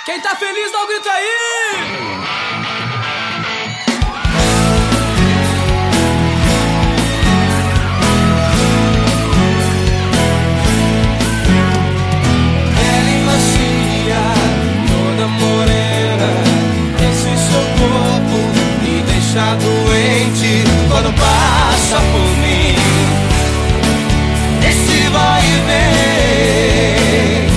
Quem tá feliz dá um grito aí! Ela e macia, toda morena, esse seu corpo me deixa doente quando passa por mim. Esse vai e vem,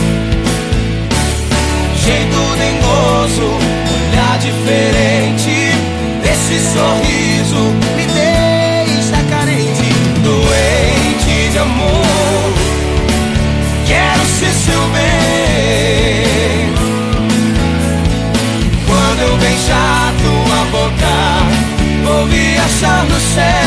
jeito dengoso, olhar diferente, esse sorriso me deixa carente, doente de amor. Quero ser seu bem. Quando eu beijar tua boca, vou viajar no céu.